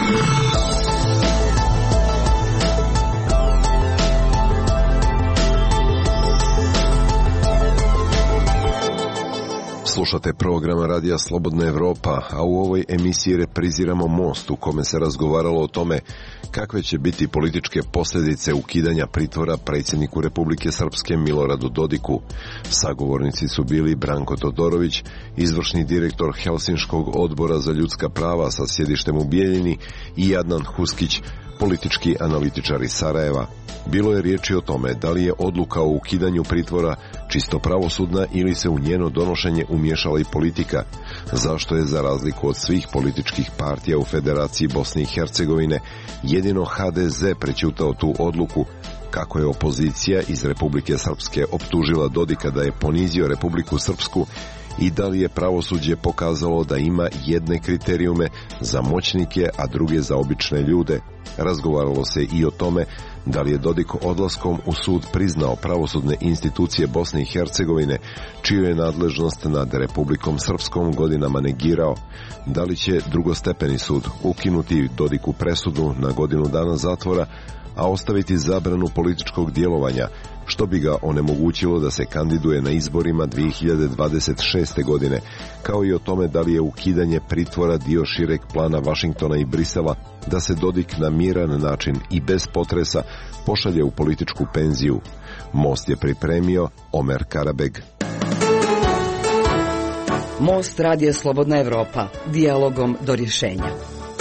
Slušate program Radija Slobodna Evropa, a u ovoj emisiji repriziramo Most u kome se razgovaralo o tome kakve će biti političke posljedice ukidanja pritvora predsjedniku Republike Srpske Miloradu Dodiku. Sagovornici su bili Branko Todorović, izvršni direktor Helsinškog odbora za ljudska prava sa sjedištem u Bijeljini, i Adnan Huskić, politički analitičar iz Sarajeva. Bilo je riječi o tome da li je odluka o ukidanju pritvora čisto pravosudna ili se u njeno donošenje umiješala i politika. Zašto je, za razliku od svih političkih partija u Federaciji Bosne i Hercegovine, jedino HDZ prećutao tu odluku? Kako je opozicija iz Republike Srpske optužila Dodika da je ponizio Republiku Srpsku i da li je pravosuđe pokazalo da ima jedne kriterijume za moćnike, a druge za obične ljude? Razgovaralo se i o tome da li je Dodik odlaskom u sud priznao pravosudne institucije Bosne i Hercegovine, čiju je nadležnost nad Republikom Srpskom godinama negirao. Da li će drugostepeni sud ukinuti Dodiku presudu na godinu dana zatvora, a ostaviti zabranu političkog djelovanja, što bi ga onemogućilo da se kandiduje na izborima 2026. godine, kao i o tome da li je ukidanje pritvora dio šireg plana Vašingtona i Brisela da se Dodik na miran način i bez potresa pošalje u političku penziju. Most je pripremio Omer Karabeg. Most, Radija Slobodna Evropa, dijalogom do rješenja.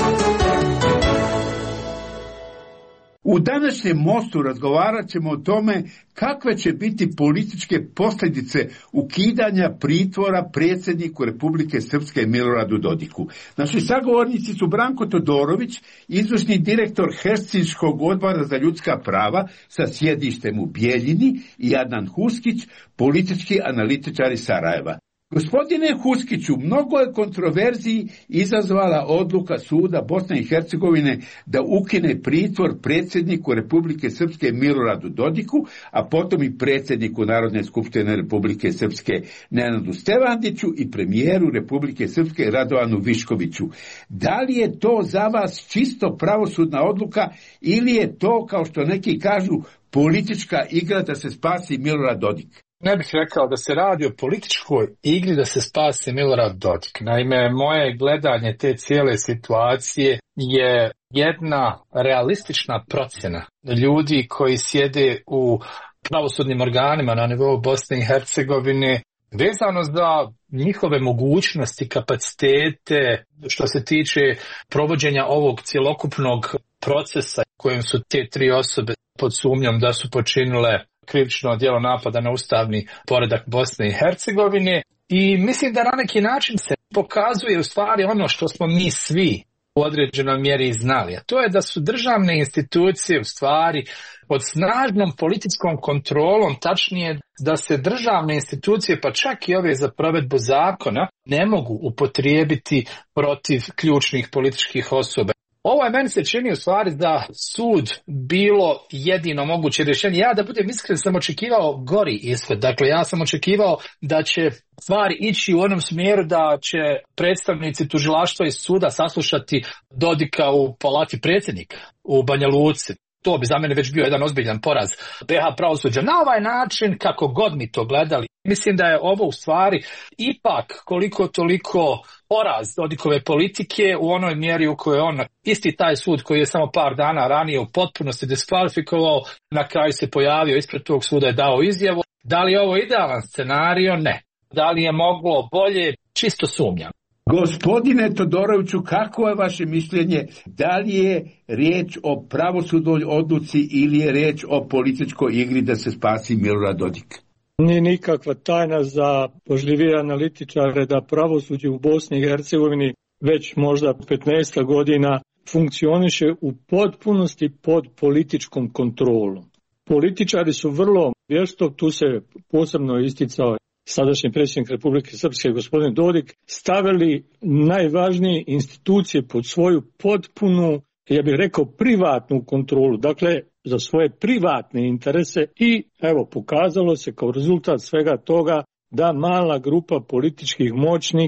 U današnjem Mostu razgovarat ćemo o tome kakve će biti političke posljedice ukidanja pritvora predsjedniku Republike Srpske Miloradu Dodiku. Naši sagovornici su Branko Todorović, izvršni direktor Helsinškog odbora za ljudska prava sa sjedištem u Bijeljini, i Adnan Huskić, politički analitičar iz Sarajeva. Gospodine Huskiću, mnogo je kontroverziji izazvala odluka suda Bosne i Hercegovine da ukine pritvor predsjedniku Republike Srpske Miloradu Dodiku, a potom i predsjedniku Narodne skupštine Republike Srpske Nenadu Stevandiću i premijeru Republike Srpske Radovanu Viškoviću. Da li je to za vas čisto pravosudna odluka ili je to, kao što neki kažu, politička igra da se spasi Milorad Dodik? Ne bih rekao da se radi o političkoj igri da se spasi Milorad Dodik. Naime, moje gledanje te cijele situacije je jedna realistična procjena ljudi koji sjede u pravosudnim organima na nivou Bosne i Hercegovine, vezano za njihove mogućnosti, kapacitete, što se tiče provođenja ovog cjelokupnog procesa kojim su te tri osobe pod sumnjom da su počinile krivično djelo napada na ustavni poredak Bosne i Hercegovine, i mislim da na neki način se pokazuje u stvari ono što smo mi svi u određenoj mjeri znali, a to je da su državne institucije u stvari pod snažnom političkom kontrolom, tačnije da se državne institucije, pa čak i ove za provedbu zakona, ne mogu upotrijebiti protiv ključnih političkih osoba. Ovo je, meni se čini u stvari da sud bilo jedino moguće rješenje. Ja, da budem iskren, sam očekivao gori ishod. Dakle, ja sam očekivao da će stvari ići u onom smjeru da će predstavnici tužilaštva i suda saslušati Dodika u palati predsjednika u Banja Luci. To bi za mene već bio jedan ozbiljan poraz BiH pravosuđa. Na ovaj način, kako god mi to gledali, mislim da je ovo u stvari ipak koliko toliko poraz Dodikove politike u onoj mjeri u kojoj on, isti taj sud koji je samo par dana ranije u potpunosti diskvalifikovao, na kraju se pojavio ispred tog suda i dao izjavu. Da li je ovo idealan scenario? Ne. Da li je moglo bolje? Čisto sumnjam. Gospodine Todoroviću, kako je vaše mišljenje? Da li je riječ o pravosudnoj odluci ili je riječ o političkoj igri da se spasi Milorad Dodik? Nije nikakva tajna za pažljivije analitičare da pravosuđe u Bosni i Hercegovini već možda 15 godina funkcioniše u potpunosti pod političkom kontrolom. Političari su vrlo vješto, tu se posebno isticao sadašnji predsjednik Republike Srpske gospodin Dodik, stavili najvažnije institucije pod svoju potpunu, ja bih rekao, privatnu kontrolu, dakle za svoje privatne interese, i evo pokazalo se kao rezultat svega toga da mala grupa političkih moćnika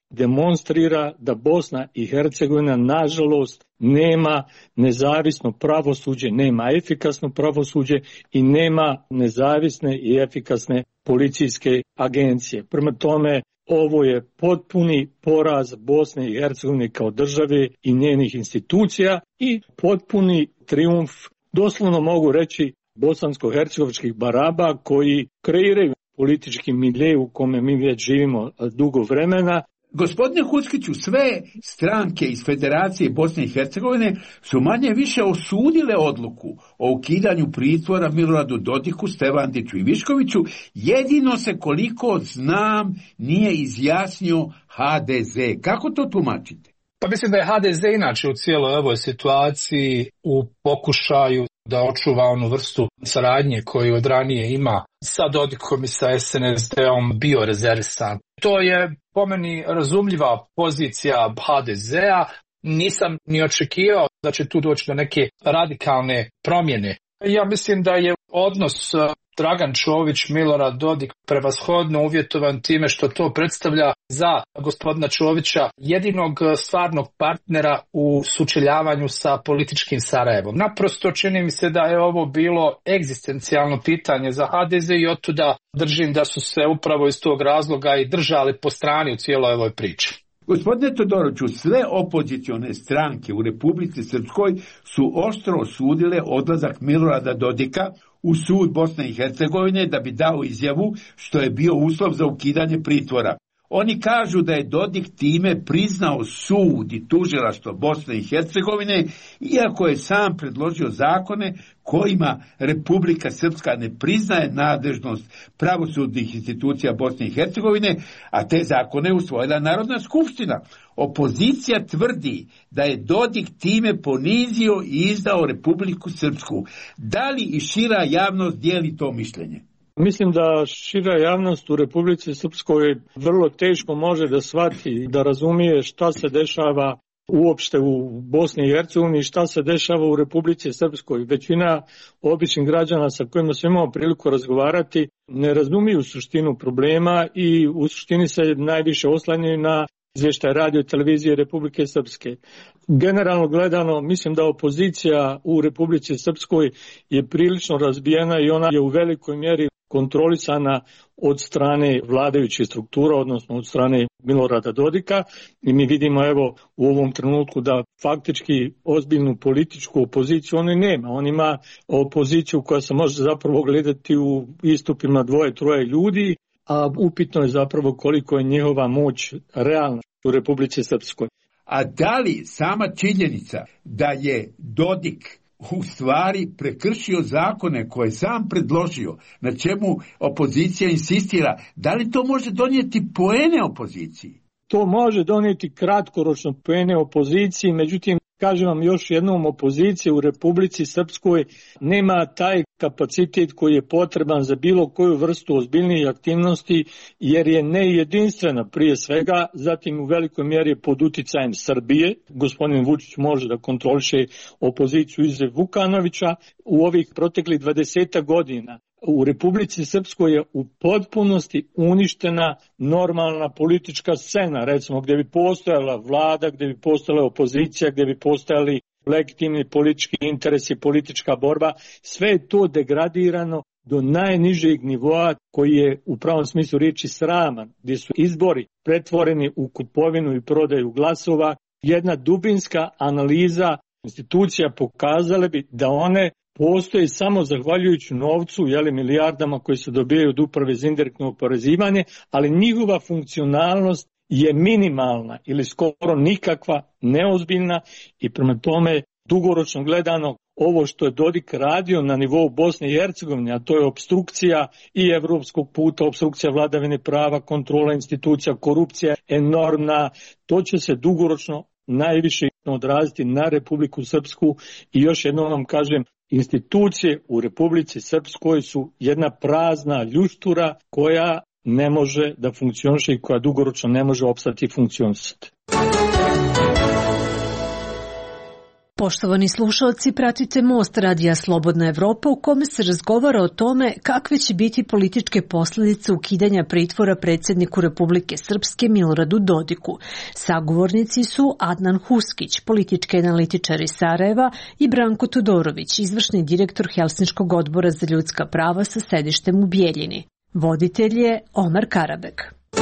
demonstrira da Bosna i Hercegovina nažalost nema nezavisno pravosuđe, nema efikasno pravosuđe i nema nezavisne i efikasne policijske agencije. Prema tome, ovo je potpuni poraz Bosne i Hercegovine kao države i njenih institucija i potpuni trijumf, doslovno mogu reći, bosansko-hercegovačkih baraba koji kreiraju politički milje u kome mi već živimo dugo vremena. Gospodine Huskiću, sve stranke iz Federacije Bosne i Hercegovine su manje više osudile odluku o ukidanju pritvora Miloradu Dodiku, Stevandiću i Viškoviću, jedino se koliko znam nije izjasnio HDZ. Kako to tumačite? Pa mislim da je HDZ inače u cijeloj ovoj situaciji u pokušaju da očuva onu vrstu saradnje koju od ranije ima sa Dodikom i sa SNSD-om bio rezervisan. To je po meni razumljiva pozicija HDZ-a. Nisam ni očekivao da će tu doći do neke radikalne promjene. Ja mislim da je odnos Dragan Čović, Milorad Dodik prevashodno uvjetovan time što to predstavlja za gospodina Čovića jedinog stvarnog partnera u sučeljavanju sa političkim Sarajevom. Naprosto čini mi se da je ovo bilo egzistencijalno pitanje za HDZ i otuda držim da su se upravo iz tog razloga i držali po strani u cijeloj ovoj priči. Gospodine Todoroviću, sve opozicione stranke u Republici Srpskoj su oštro osudile odlazak Milorada Dodika u sud Bosne i Hercegovine da bi dao izjavu što je bio uslov za ukidanje pritvora. Oni kažu da je Dodik time priznao sud i tužilaštvo Bosne i Hercegovine, iako je sam predložio zakone kojima Republika Srpska ne priznaje nadležnost pravosudnih institucija Bosne i Hercegovine, a te zakone je usvojila Narodna skupština. Opozicija tvrdi da je Dodik time ponizio i izdao Republiku Srpsku. Da li i šira javnost dijeli to mišljenje? Mislim da šira javnost u Republici Srpskoj vrlo teško može da shvati, da razumije šta se dešava uopšte u Bosni i Hercegovini i šta se dešava u Republici Srpskoj. Većina običnih građana sa kojima smo imali priliku razgovarati ne razumiju suštinu problema i u suštini se najviše oslanjaju na izvještaj radio i televizije Republike Srpske. Generalno gledano, mislim da opozicija u Republici Srpskoj je prilično razbijena i ona je u velikoj mjeri kontrolisana od strane vladajućih struktura, odnosno od strane Milorada Dodika. I mi vidimo evo u ovom trenutku da faktički ozbiljnu političku opoziciju on nema. On ima opoziciju koja se može zapravo gledati u istupima 2-3 ljudi, a upitno je zapravo koliko je njihova moć realna u Republici Srpskoj. A da li sama činjenica da je Dodik u stvari prekršio zakone koje sam predložio, na čemu opozicija insistira, da li to može donijeti poene opoziciji? To može donijeti kratkoročno poene opoziciji, međutim, kažem vam još jednom, opozicija u Republici Srpskoj nema taj kapacitet koji je potreban za bilo koju vrstu ozbiljnijih aktivnosti, jer je nejedinstvena prije svega, zatim u velikoj mjeri pod uticajem Srbije. Gospodin Vučić može da kontroliše opoziciju izuzev Vukanovića. U ovih proteklih 20 godina u Republici Srpskoj je u potpunosti uništena normalna politička scena, recimo gdje bi postojala vlada, gdje bi postojala opozicija, gdje bi postojali legitimni politički interesi, politička borba. Sve je to degradirano do najnižeg nivoa koji je u pravom smislu riječi sraman, gdje su izbori pretvoreni u kupovinu i prodaju glasova. Jedna dubinska analiza institucija pokazale bi da one postoji samo zahvaljujući novcu, milijardama koji se dobijaju od uprave za indirektno oporezivanje, ali njihova funkcionalnost je minimalna ili skoro nikakva, neozbiljna i prema tome dugoročno gledano ovo što je Dodik radio na nivou Bosne i Hercegovine, a to je opstrukcija i evropskog puta, opstrukcija vladavine prava, kontrola institucija, korupcija enormna, to će se dugoročno najviše odraziti na Republiku Srpsku i još jednom vam kažem, institucije u Republici Srpskoj su jedna prazna ljuštura koja ne može da funkcioniše i koja dugoročno ne može opstati i funkcionisati. Poštovani slušalci, pratite Most radija Slobodna Evropa u kome se razgovara o tome kakve će biti političke posljedice ukidanja pritvora predsjedniku Republike Srpske Miloradu Dodiku. Sagovornici su Adnan Huskić, politički analitičar iz Sarajeva, i Branko Todorović, izvršni direktor Helsinškog odbora za ljudska prava sa sedištem u Bijeljini. Voditelj je Omar Karabek.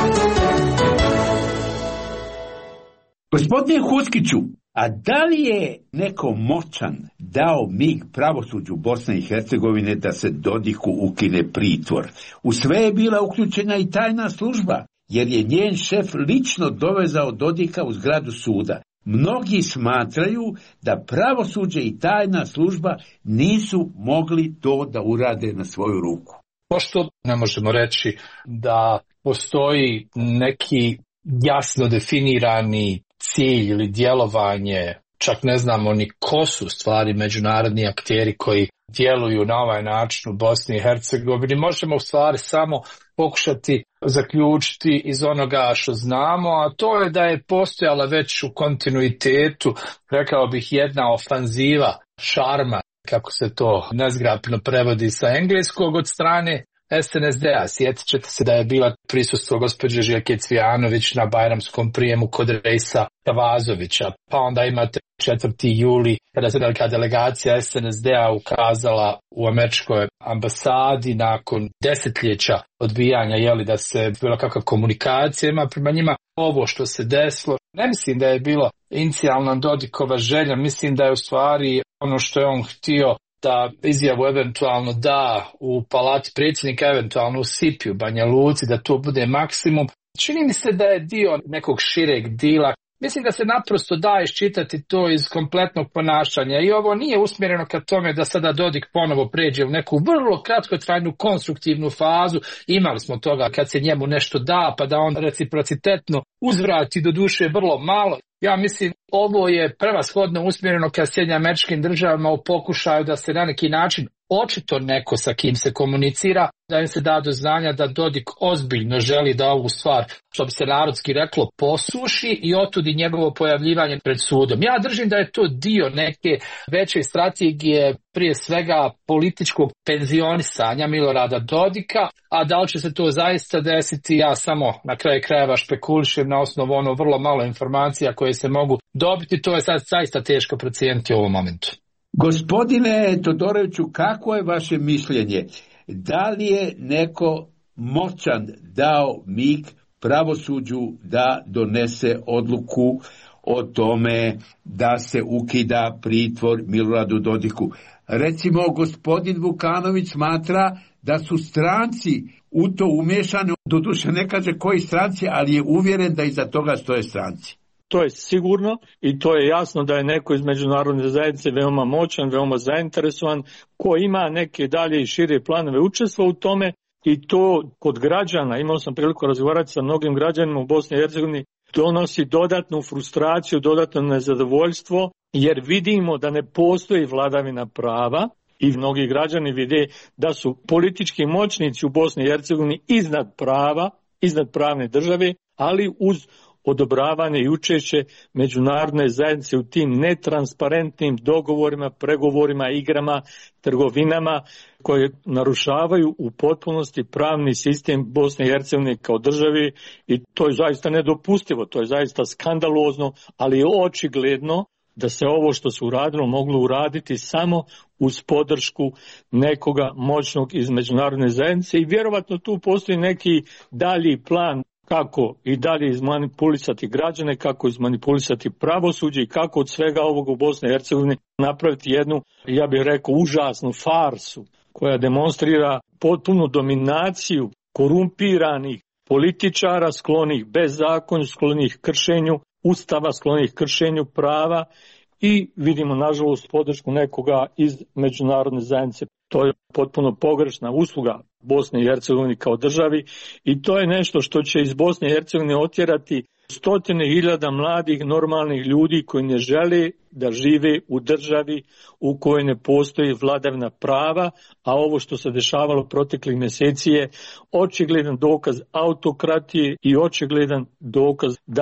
Gospodine Huskiću, a da li je neko moćan dao mig pravosuđu Bosne i Hercegovine da se Dodiku ukine pritvor? U sve je bila uključena i tajna služba, jer je njen šef lično dovezao Dodika u zgradu suda. Mnogi smatraju da pravosuđe i tajna služba nisu mogli to da urade na svoju ruku. Pošto ne možemo reći da postoji neki jasno definirani cilj ili djelovanje, čak ne znamo ni ko su stvari međunarodni akteri koji djeluju na ovaj način u Bosni i Hercegovini, možemo u stvari samo pokušati zaključiti iz onoga što znamo, a to je da je postojala već u kontinuitetu, rekao bih, jedna ofanziva šarma, kako se to nezgrapno prevodi sa engleskog, od strane SNSD-a. Sjetit ćete se da je bila prisustvo gospođe Željke Cvijanović na bajramskom prijemu kod Rejsa Kavazovića. Pa onda imate 4. juli kada se velika delegacija SNSD-a ukazala u američkoj ambasadi nakon desetljeća odbijanja da se bilo kakva komunikacija ima prema njima. Ovo što se desilo, ne mislim da je bilo inicijalna Dodikova želja, mislim da je u stvari ono što je on htio da izjavu eventualno da u palati predsjednika, eventualno u Sipi, u Banja Luci, da to bude maksimum. Čini mi se da je dio nekog šireg dila. Mislim da se naprosto da iščitati to iz kompletnog ponašanja i ovo nije usmjereno ka tome da sada Dodik ponovo pređe u neku vrlo kratkotrajnu konstruktivnu fazu. Imali smo toga kad se njemu nešto da, pa da on reciprocitetno uzvrati, do duše vrlo malo. Ja mislim ovo je prevashodno usmjereno ka Sjedinjenim Američkim Državama u pokušaju da se na neki način očito neko sa kim se komunicira, da im se da do znanja da Dodik ozbiljno želi da ovu stvar, što bi se narodski reklo, posuši i otudi njegovo pojavljivanje pred sudom. Ja držim da je to dio neke veće strategije, prije svega političkog penzionisanja Milorada Dodika, a da li će se to zaista desiti, ja samo na kraju krajeva špekulišem na osnovu vrlo malo informacija koje se mogu dobiti, to je sad zaista teško procijeniti u ovom momentu. Gospodine Todoroviću, kako je vaše mišljenje? Da li je neko moćan dao mig pravosuđu da donese odluku o tome da se ukida pritvor Miloradu Dodiku? Recimo, gospodin Vukanović smatra da su stranci u to umješani, doduše ne kaže koji stranci, ali je uvjeren da iza toga stoje stranci. To je sigurno i to je jasno da je neko iz međunarodne zajednice veoma moćan, veoma zainteresovan, ko ima neke dalje i šire planove učestva u tome i to kod građana, imao sam priliku razgovarati sa mnogim građanima u Bosni i Hercegovini, donosi dodatnu frustraciju, dodatno nezadovoljstvo, jer vidimo da ne postoji vladavina prava i mnogi građani vide da su politički moćnici u Bosni i Hercegovini iznad prava, iznad pravne države, ali uz odobravanje i učešće međunarodne zajednice u tim netransparentnim dogovorima, pregovorima, igrama, trgovinama koje narušavaju u potpunosti pravni sistem Bosne i Hercegovine kao državi i to je zaista nedopustivo, to je zaista skandalozno, ali je očigledno da se ovo što se uradilo moglo uraditi samo uz podršku nekoga moćnog iz međunarodne zajednice i vjerovatno tu postoji neki dalji plan kako i dalje izmanipulisati građane, kako izmanipulisati pravosuđe i kako od svega ovog u Bosni i Hercegovini napraviti jednu, ja bih rekao, užasnu farsu koja demonstrira potpunu dominaciju korumpiranih političara sklonih bezakonju, sklonih kršenju Ustava, sklonih kršenju prava i vidimo nažalost podršku nekoga iz međunarodne zajednice. To je potpuno pogrešna usluga Bosne i Hercegovine kao državi i to je nešto što će iz Bosne i Hercegovine otjerati stotine hiljada mladih normalnih ljudi koji ne žele da žive u državi u kojoj ne postoji vladavina prava, a ovo što se dešavalo proteklih mjeseci je očigledan dokaz autokratije i očigledan dokaz da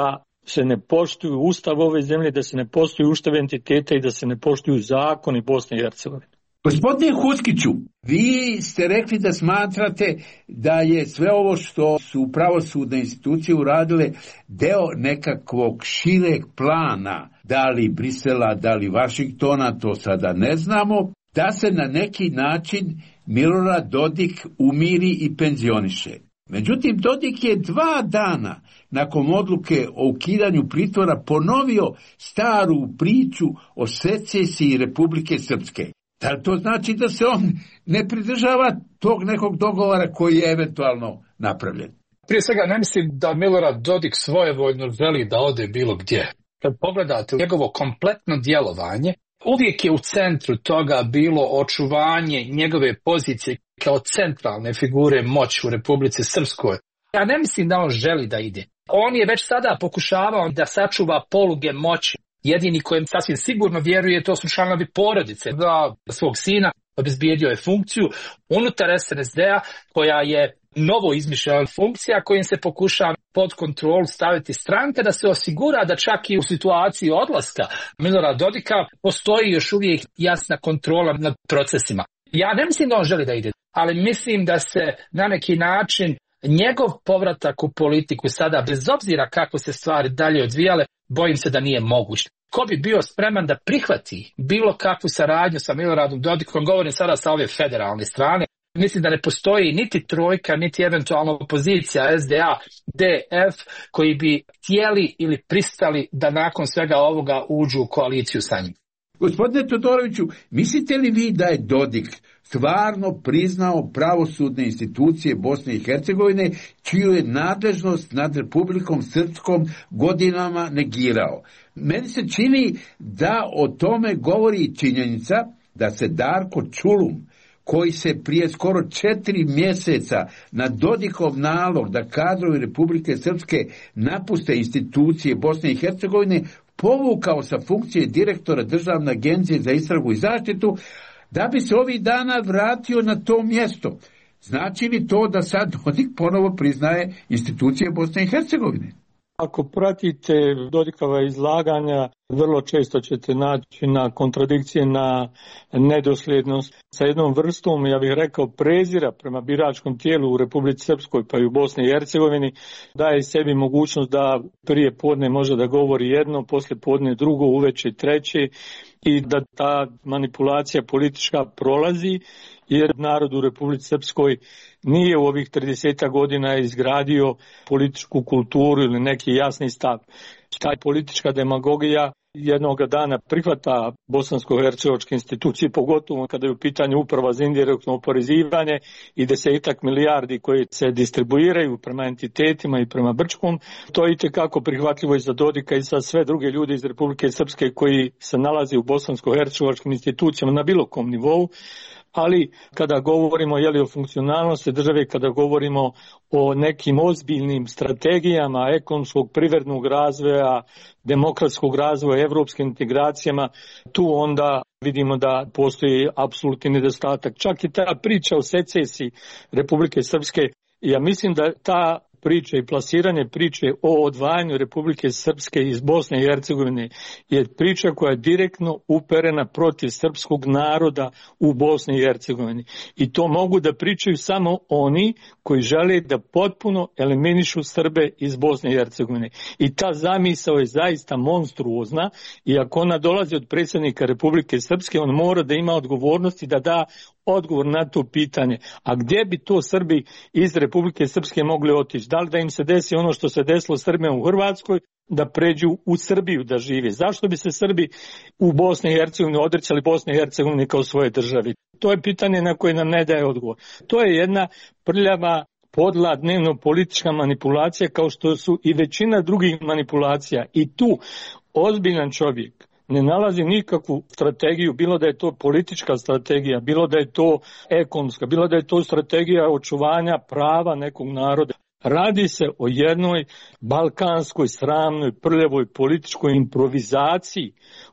se ne poštuju ustav ove zemlje, da se ne poštuju ustav entiteta i da se ne poštuju zakoni Bosne i Hercegovine. Gospodine Huskiću, vi ste rekli da smatrate da je sve ovo što su pravosudne institucije uradile deo nekakvog šireg plana, da li Brisela, da li Vašingtona, to sada ne znamo, da se na neki način Milorad Dodik umiri i penzioniše. Međutim, Dodik je 2 dana nakon odluke o ukidanju pritvora ponovio staru priču o secesiji Republike Srpske. Da li to znači da se on ne pridržava tog nekog dogovora koji je eventualno napravljen? Prije svega, ne mislim da Milorad Dodik svojevoljno želi da ode bilo gdje. Kad pogledate njegovo kompletno djelovanje, uvijek je u centru toga bilo očuvanje njegove pozicije kao centralne figure moći u Republici Srpskoj. Ja ne mislim da on želi da ide. On je već sada pokušavao da sačuva poluge moći. Jedini kojem sasvim sigurno vjeruje, to su članovi porodice svog sina, obezbijedio je funkciju unutar SNSD-a koja je novo izmišljena funkcija kojim se pokušava pod kontrolu staviti stranka da se osigura da čak i u situaciji odlaska Milorada Dodika postoji još uvijek jasna kontrola nad procesima. Ja ne mislim da on želi da ide, ali mislim da se na neki način njegov povratak u politiku sada, bez obzira kako se stvari dalje odvijale, bojim se da nije moguć. Ko bi bio spreman da prihvati bilo kakvu saradnju sa Miloradom Dodikom, govorim sada sa ove federalne strane, mislim da ne postoji niti trojka, niti eventualno opozicija SDA, DF, koji bi htjeli ili pristali da nakon svega ovoga uđu u koaliciju sa njim. Gospodine Todoroviću, mislite li vi da je Dodik stvarno priznao pravosudne institucije Bosne i Hercegovine, čiju je nadležnost nad Republikom Srpskom godinama negirao? Meni se čini da o tome govori činjenica da se Darko Čulum, koji se prije skoro 4 mjeseca na Dodikov nalog da kadrovi Republike Srpske napuste institucije Bosne i Hercegovine, povukao sa funkcije direktora Državne agencije za istragu i zaštitu, da bi se ovih dana vratio na to mjesto. Znači li to da sad Dodik ponovo priznaje institucije Bosne i Hercegovine? Ako pratite Dodikova izlaganja, vrlo često ćete naći na kontradikcije, na nedosljednost sa jednom vrstom, ja bih rekao, prezira prema biračkom tijelu u Republici Srpskoj pa i u Bosni i Hercegovini, daje sebi mogućnost da prije podne može da govori jedno, poslije podne drugo, uveče treće, i da ta manipulacija politička prolazi, jer narod u Republici Srpskoj nije u ovih 30 godina izgradio političku kulturu ili neki jasni stav. Ta politička demagogija jednog dana prihvata bosansko-hercegovačke institucije, pogotovo kada je u pitanju uprava za indirektno oporezivanje i 10 milijardi koje se distribuiraju prema entitetima i prema Brčkom. To je itekako prihvatljivo i za Dodika i za sve druge ljude iz Republike Srpske koji se nalaze u bosansko-hercegovačkim institucijama na bilo kom nivou. Ali kada govorimo o funkcionalnosti države, kada govorimo o nekim ozbiljnim strategijama ekonomskog, privrednog razvoja, demokratskog razvoja, evropskim integracijama, tu onda vidimo da postoji apsolutni nedostatak. Čak i ta priča o secesiji Republike Srpske, ja mislim da ta priče i plasiranje priče o odvajanju Republike Srpske iz Bosne i Hercegovine je priča koja je direktno uperena protiv srpskog naroda u Bosni i Hercegovini. I to mogu da pričaju samo oni koji žele da potpuno eliminišu Srbe iz Bosne i Hercegovine. I ta zamisao je zaista monstruozna i ako ona dolazi od predsjednika Republike Srpske, on mora da ima odgovornosti da da odgovor na to pitanje. A gdje bi to Srbi iz Republike Srpske mogli otići? Da li da im se desi ono što se desilo Srbima u Hrvatskoj, da pređu u Srbiju da žive? Zašto bi se Srbi u Bosni i Hercegovini odrećali Bosne i Hercegovine kao svoje državi? To je pitanje na koje nam ne daje odgovor. To je jedna prljava, podla dnevno politička manipulacija kao što su i većina drugih manipulacija. I tu ozbiljan čovjek ne nalazi nikakvu strategiju, bilo da je to politička strategija, bilo da je to ekonomska, bilo da je to strategija očuvanja prava nekog naroda. Radi se o jednoj balkanskoj, sramnoj, prljavoj političkoj improvizaciji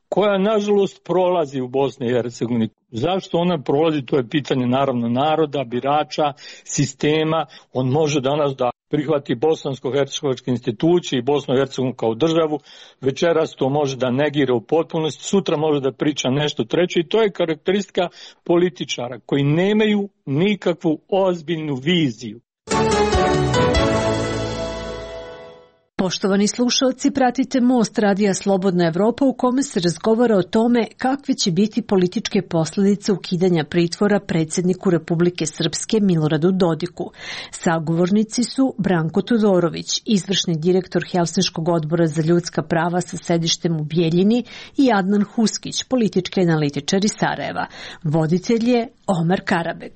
koja nažalost prolazi u Bosni i Hercegovini. Zašto ona prolazi, to je pitanje naravno naroda, birača, sistema. On može danas da prihvati bosansko-hercegovačke institucije i Bosnu i Hercegovinu kao državu, večeras to može da negira u potpunosti, sutra može da priča nešto treće i to je karakteristika političara koji nemaju nikakvu ozbiljnu viziju. Poštovani slušalci, pratite Most radija Slobodna Evropa u kome se razgovara o tome kakve će biti političke posljedice ukidanja pritvora predsjedniku Republike Srpske Miloradu Dodiku. Sagovornici su Branko Todorović, izvršni direktor Helsinškog odbora za ljudska prava sa sedištem u Bijeljini i Adnan Huskić, politički analitičar iz Sarajeva. Voditelj je Omer Karabek.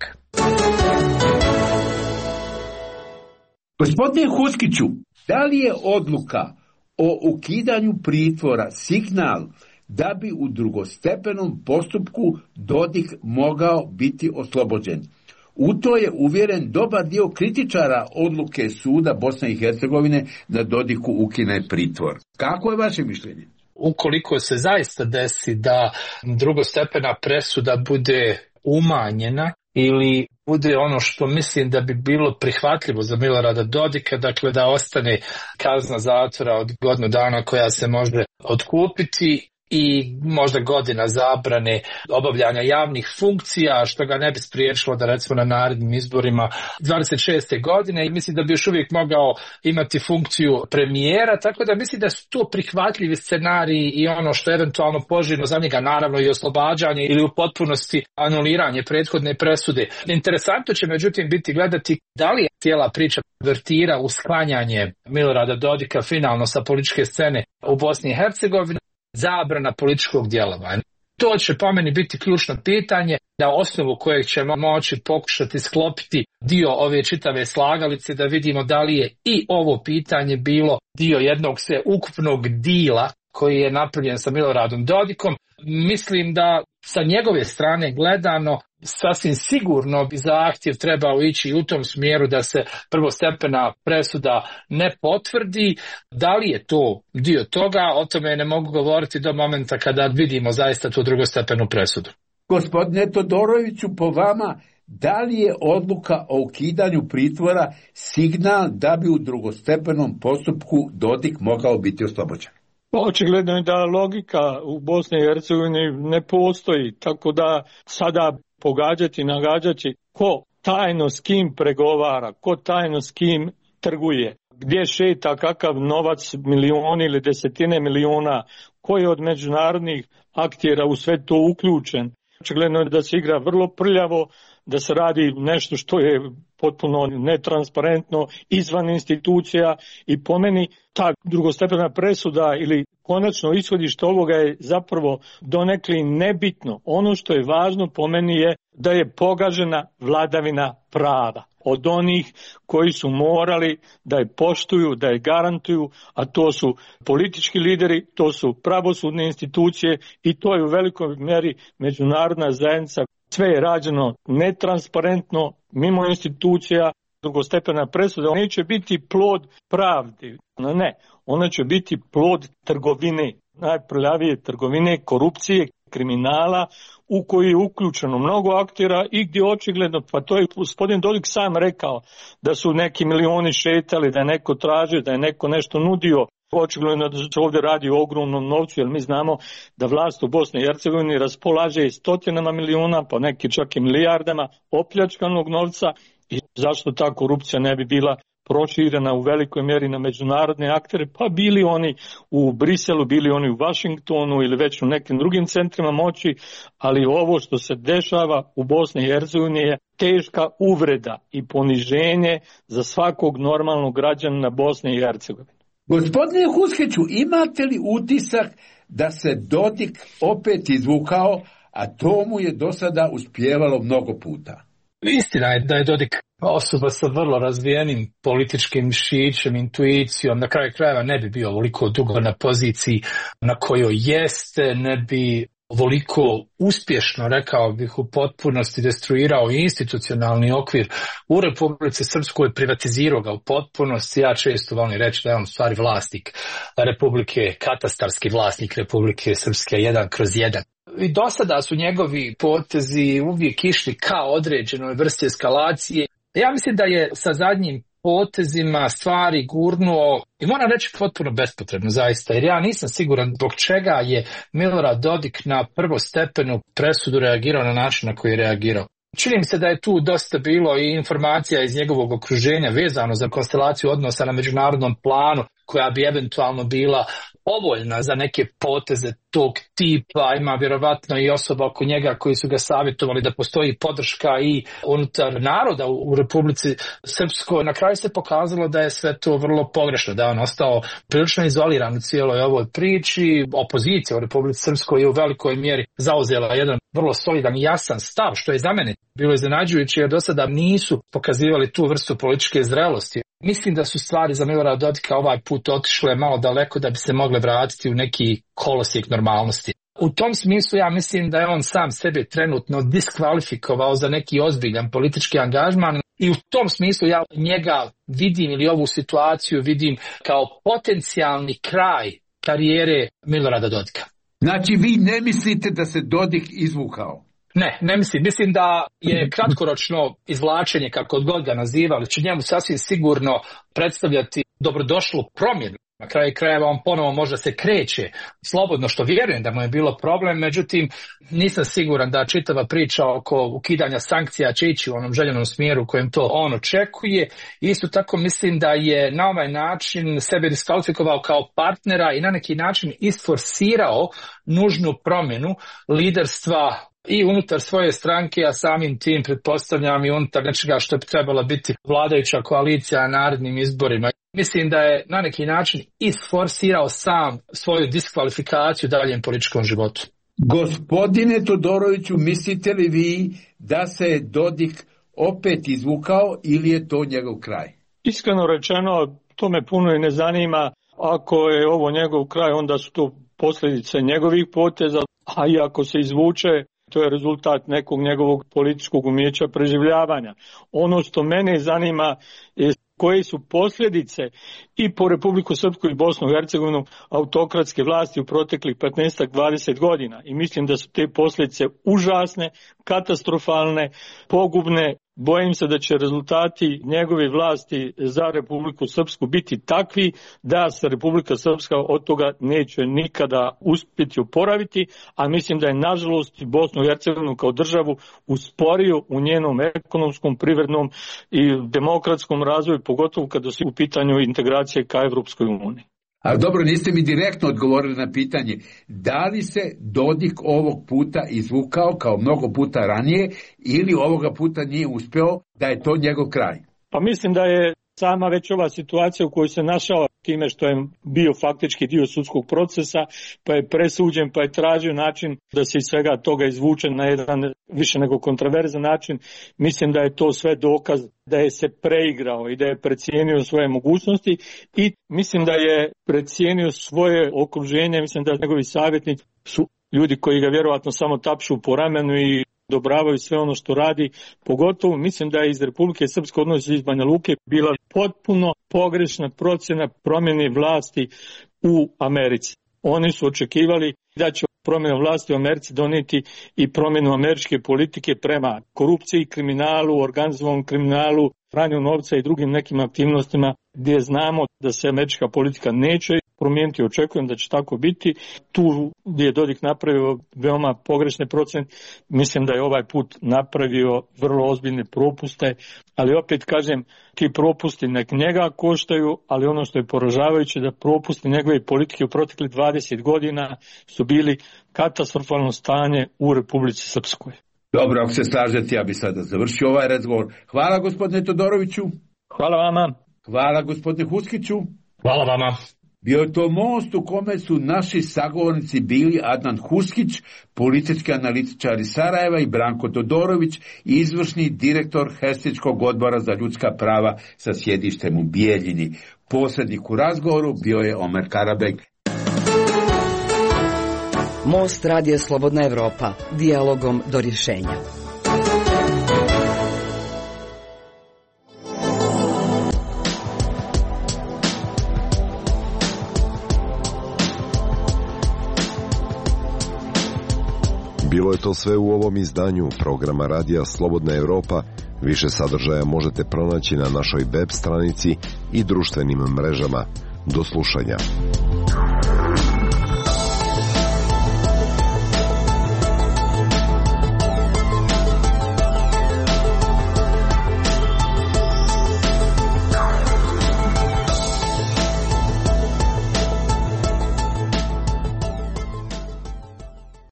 Gospodine Huskiću, da li je odluka o ukidanju pritvora signal da bi u drugostepenom postupku Dodik mogao biti oslobođen? U to je uvjeren dobar dio kritičara odluke suda Bosne i Hercegovine da Dodiku ukine pritvor. Kako je vaše mišljenje? Ukoliko se zaista desi da drugostepena presuda bude umanjena ili bude ono što mislim da bi bilo prihvatljivo za Milorada Dodika, dakle da ostane kazna zatvora od godinu dana koja se može otkupiti i možda godina zabrane obavljanja javnih funkcija, što ga ne bi spriječilo da recimo na narednim izborima 26. godine i mislim da bi još uvijek mogao imati funkciju premijera, tako da mislim da su to prihvatljivi scenariji i ono što je eventualno poželjno za njega, naravno i oslobađanje ili u potpunosti anuliranje prethodne presude. Interesantno će međutim biti gledati da li je cijela priča vertira u sklanjanje Milorada Dodika finalno sa političke scene u Bosni i Hercegovini, zabrana političkog djelovanja. To će po meni biti ključno pitanje na osnovu kojeg ćemo moći pokušati sklopiti dio ove čitave slagalice da vidimo da li je i ovo pitanje bilo dio jednog sveukupnog dila koji je napravljen sa Miloradom Dodikom. Mislim da sa njegove strane gledano sasvim sigurno bi zahtjev trebao ići u tom smjeru da se prvostepena presuda ne potvrdi. Da li je to dio toga, o tome ne mogu govoriti do momenta kada vidimo zaista tu drugostepenu presudu. Gospodine Todoroviću, po vama, da li je odluka o ukidanju pritvora signal da bi u drugostepenom postupku Dodik mogao biti oslobođen? Očigledno je da logika u Bosni i Hercegovini ne postoji, tako da sada pogađati, nagađati ko tajno s kim pregovara, ko tajno s kim trguje, gdje šeta kakav novac, milioni ili desetine miliona, ko je od međunarodnih aktera u sve to uključen. Očigledno je da se igra vrlo prljavo, da se radi nešto što je potpuno netransparentno, izvan institucija i po meni ta drugostepena presuda ili konačno ishodište ovoga je zapravo donekle nebitno. Ono što je važno po meni je da je pogažena vladavina prava od onih koji su morali da je poštuju, da je garantuju, a to su politički lideri, to su pravosudne institucije i to je u velikoj mjeri međunarodna zajednica. Sve je rađeno netransparentno, mimo institucija. Drugostepena presuda neće biti plod pravde, ne, ona će biti plod trgovine, najprljavije trgovine, korupcije, kriminala, u koji je uključeno mnogo aktera i gdje očigledno, pa to je gospodin Dodik sam rekao, da su neki milioni šetali, da je neko tražio, da je neko nešto nudio. Očigledno da se ovdje radi o ogromnom novcu, jer mi znamo da vlast u Bosni i Hercegovini raspolaže stotinama miliona, pa neki čak i milijardama opljačkanog novca i zašto ta korupcija ne bi bila proširena u velikoj mjeri na međunarodne aktere, pa bili oni u Briselu, bili oni u Washingtonu ili već u nekim drugim centrima moći, ali ovo što se dešava u Bosni i Hercegovini je teška uvreda i poniženje za svakog normalnog građanina Bosne i Hercegovine. Gospodine Huskiću, imate li utisak da se Dodik opet izvukao, a to mu je do sada uspijevalo mnogo puta? Istina je da je Dodik osoba sa vrlo razvijenim političkim mišićem, intuicijom, na kraju krajeva ne bi bio ovoliko dugo na poziciji na kojoj jeste, ne bi ovoliko uspješno, rekao bih, u potpunosti destruirao institucionalni okvir u Republici Srpskoj, privatizirao ga u potpunosti. Ja često volim reći da je on u stvari vlasnik Republike, katastarski vlasnik Republike Srpske 1/1. I do sada su njegovi potezi uvijek išli kao određenoj vrsti eskalacije. Ja mislim da je sa zadnjim potezima stvari gurnuo, i moram reći potpuno bespotrebno zaista, jer ja nisam siguran zbog čega je Milorad Dodik na prvostepenu presudu reagirao na način na koji je reagirao. Čini mi se da je tu dosta bilo i informacija iz njegovog okruženja vezano za konstelaciju odnosa na međunarodnom planu, koja bi eventualno bila povoljna za neke poteze tog tipa. Ima vjerovatno i osoba oko njega koji su ga savjetovali da postoji podrška i unutar naroda u Republici Srpskoj. Na kraju se pokazalo da je sve to vrlo pogrešno, da je on ostao prilično izoliran u cijeloj ovoj priči. Opozicija u Republici Srpskoj je u velikoj mjeri zauzela jedan vrlo solidan i jasan stav, što je za mene bilo iznenađujuće, jer do sada nisu pokazivali tu vrstu političke zrelosti. Mislim da su stvari za Milorada Dodika ovaj put otišle malo daleko da bi se mogle vratiti u neki kolosijek normalnosti. U tom smislu ja mislim da je on sam sebe trenutno diskvalifikovao za neki ozbiljan politički angažman i u tom smislu ja njega vidim, ili ovu situaciju vidim kao potencijalni kraj karijere Milorada Dodika. Znači vi ne mislite da se Dodik izvukao? Ne mislim. Mislim da je kratkoročno izvlačenje, kako god ga nazivali, će njemu sasvim sigurno predstavljati dobrodošlu promjenu. Na kraju krajeva on ponovo možda se kreće slobodno, što vjerujem da mu je bilo problem, međutim nisam siguran da čitava priča oko ukidanja sankcija će ići u onom željenom smjeru u kojem to on očekuje. Isto tako mislim da je na ovaj način sebe diskvalifikovao kao partnera i na neki način isforsirao nužnu promjenu liderstva i unutar svoje stranke, a samim tim pretpostavljam i unutar nečega što bi trebala biti vladajuća koalicija na narednim izborima. Mislim da je na neki način isforsirao sam svoju diskvalifikaciju daljem političkom životu. Gospodine Todoroviću, mislite li vi da se Dodik opet izvukao ili je to njegov kraj? Iskreno rečeno, to me puno i ne zanima. Ako je ovo njegov kraj, onda su to posljedice njegovih poteza, a i ako se izvuče, to je rezultat nekog njegovog političkog umijeća preživljavanja. Ono što mene zanima je koje su posljedice i po Republiku Srpsku i Bosnu i Hercegovinu autokratske vlasti u proteklih 15-20 godina. I mislim da su te posljedice užasne, katastrofalne, pogubne. Bojim se da će rezultati njegove vlasti za Republiku Srpsku biti takvi da se Republika Srpska od toga neće nikada uspjeti oporaviti, a mislim da je nažalost Bosnu i Hercegovinu kao državu usporio u njenom ekonomskom, privrednom i demokratskom razvoju, pogotovo kada su u pitanju integracije ka Evropskoj uniji. Ali dobro, niste mi direktno odgovorili na pitanje da li se Dodik ovog puta izvukao kao mnogo puta ranije ili ovoga puta nije uspio, da je to njegov kraj? Pa mislim da je sama već ova situacija u kojoj se našao time što je bio faktički dio sudskog procesa, pa je presuđen, pa je tražio način da se iz svega toga izvuče na jedan više nego kontroverzan način. Mislim da je to sve dokaz da je se preigrao i da je precijenio svoje mogućnosti i mislim da je precijenio svoje okruženje. Mislim da njegovi savjetnici su ljudi koji ga vjerovatno samo tapšu po ramenu i odobravaju sve ono što radi. Pogotovo mislim da je iz Republike Srpske, odnosno iz Banja Luke, bila potpuno pogrešna procjena promjene vlasti u Americi. Oni su očekivali da će promjena vlasti u Americi donijeti i promjenu američke politike prema korupciji, kriminalu, organizovanom kriminalu, pranju novca i drugim nekim aktivnostima gdje znamo da se američka politika neće promijeniti. Očekujem da će tako biti. Tu gdje je Dodik napravio veoma pogrešne procjene, mislim da je ovaj put napravio vrlo ozbiljne propuste, ali opet kažem, ti propusti nek njega koštaju, ali ono što je poražavajuće da propusti njegove politike u proteklih 20 godina su bili katastrofalno stanje u Republici Srpskoj. Dobro, ako se slažete, ja bi sada završio ovaj razgovor. Hvala gospodine Todoroviću. Hvala vama. Hvala gospodine Huskiću. Hvala vama. Bio je to most u kome su naši sagovornici bili Adnan Huskić, politički analitičar iz Sarajeva, i Branko Todorović, izvršni direktor Helsinškog odbora za ljudska prava sa sjedištem u Bijeljini. Posrednik u razgovoru bio je Omer Karabek. Most Radija Slobodna Evropa. Dijalogom do rješenja. Bilo je to sve u ovom izdanju programa Radija Slobodna Evropa. Više sadržaja možete pronaći na našoj web stranici i društvenim mrežama. Do slušanja.